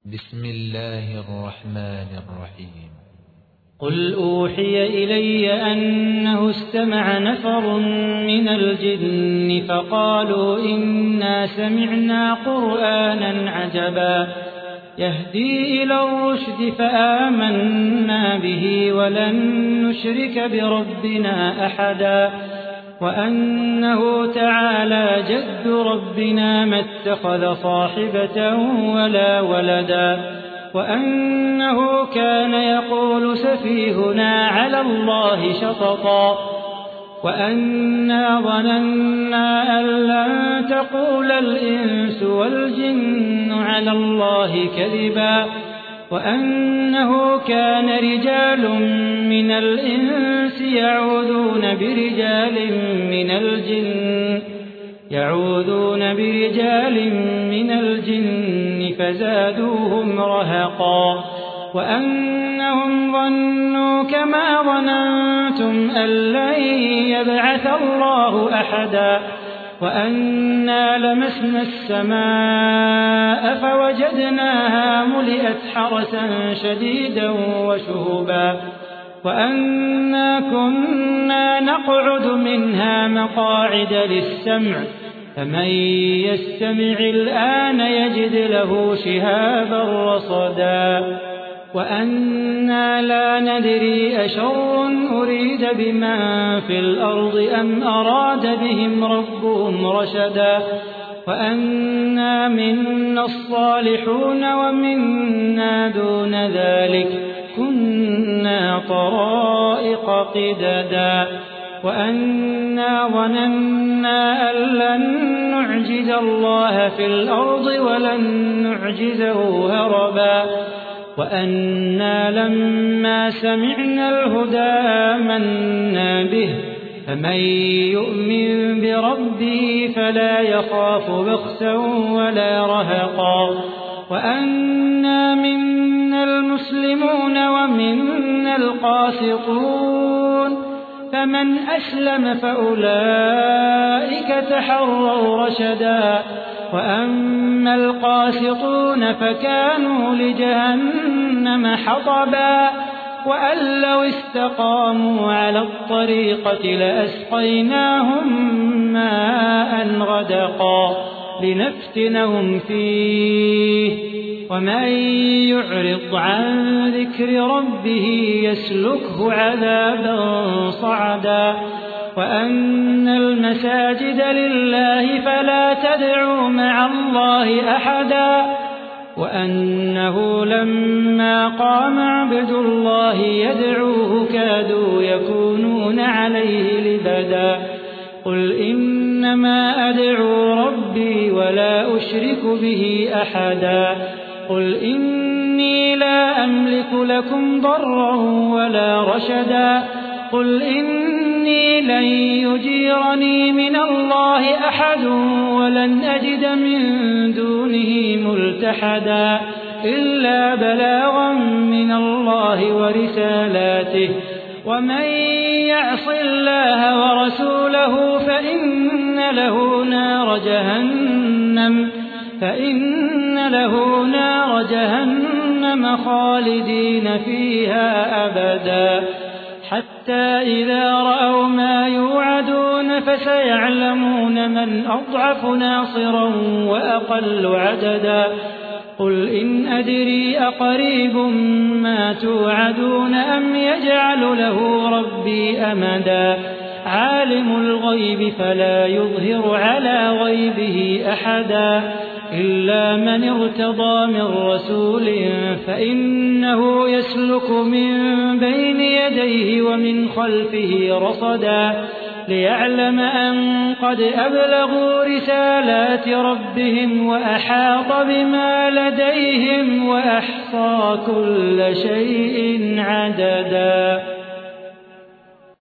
بسم الله الرحمن الرحيم. قل أوحي إلي أنه استمع نفر من الجن فقالوا إنا سمعنا قرآنا عجبا يهدي إلى الرشد فآمنا به ولن نشرك بربنا أحدا وأنه تعالى جد ربنا ما اتخذ صاحبة ولا ولدا وأنه كان يقول سفيهنا على الله شططا وأنا ظننا أن لن تقول الإنس والجن على الله كذبا وأنه كان رجال من الإنس يعوذون برجال من الجن فزادوهم رهقا وأنهم ظنوا كما ظننتم أن لن يبعث الله أحدا وأنا لمسنا السماء فوجدناها ملئت حرسا شديدا وشهبا وأنا كنا نقعد منها مقاعد للسمع فمن يستمع الآن يجد له شهابا رصدا وأنا لا ندري أشر أريد بمن في الأرض أم أراد بهم ربهم رشدا وأنا منا الصالحون ومنا دون ذلك كنا طرائق قددا وأنا ظننا أن لن نعجز الله في الأرض ولن نعجزه هربا وأنا لما سمعنا الهدى آمنا به فمن يؤمن بربه فلا يخاف بخسا ولا رهقا وأنا منا المسلمون ومنا القاسطون فمن أسلم فأولئك تحروا رشدا وأما القاسطون فكانوا لجهنم حطبا وأن لو استقاموا على الطريقة لأسقيناهم ماء غدقا لنفتنهم فيه ومن يعرض عن ذكر ربه يسلكه عذابا صعدا وأن المساجد لله فلا تدعوا مع الله أحدا وأنه لما قام عبد الله يدعوه كادوا يكونون عليه لبدا قل إنما أدعو ربي ولا أشرك به أحدا قل إني لا أملك لكم ضرا ولا رشدا قل إني لن يجيرني من الله أحد ولن أجد من دونه ملتحدا إلا بلاغا من الله ورسالاته ومن يعص الله ورسوله فإن له نار جهنم خالدين فيها أبدا حتى إذا رأوا ما يوعدون فسيعلمون من أضعف ناصرا وأقل عددا قل إن أدري أقريب ما توعدون أم يجعل له ربي أمدا عالم الغيب فلا يظهر على غيبه أحدا إلا من ارتضى من رسول فإنه يسلك من بين يديه ومن خلفه رصدا ليعلم أن قد أبلغوا رسالات ربهم وأحاط بما لديهم وأحصى كل شيء عددا.